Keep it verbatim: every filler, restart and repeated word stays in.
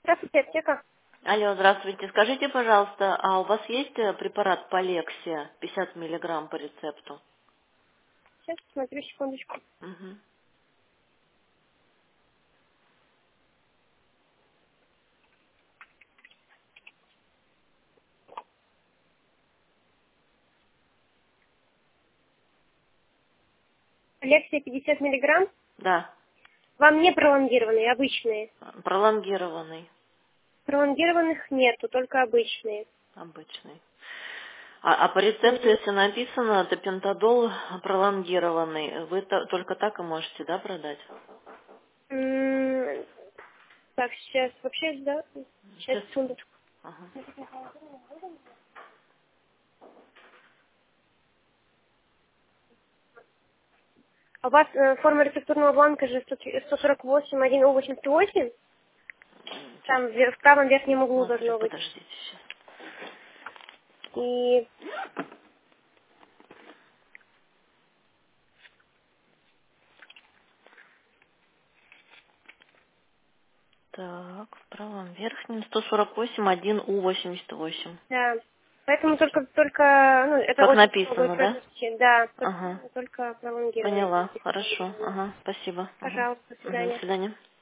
Здравствуйте, аптека. Алло, здравствуйте. Скажите, пожалуйста, а у вас есть э, препарат Полексия пятьдесят миллиграмм по рецепту? Сейчас смотрю, секундочку. Мгм. Лексия пятьдесят миллиграмм. Да, Вам не пролонгированные, обычные. пролонгированный, Пролонгированных нету, только обычные. обычный. А, а по рецепту, Мгм. если написано топентадол пролонгированный, вы то- только так и можете, да, продать? М, Так, сейчас вообще, да? Сейчас, Сейчас, секунду. секундочку. Ага. А у вас э, форма рецептурного бланка же сто сорок восемь один у восемьдесят восемь. Сейчас Там вер- в правом верхнем углу смотрю, должно быть. подождите сейчас. И Так, в правом верхнем сто сорок восемь один у восемьдесят восемь. да. Поэтому только, только, ну, это Как очень слабые написано, да? протести, да, только, Ага. только пролонгированные Поняла. написано. Хорошо. Ага. Спасибо. Ага. Пожалуйста, до Угу. До свидания. свидания.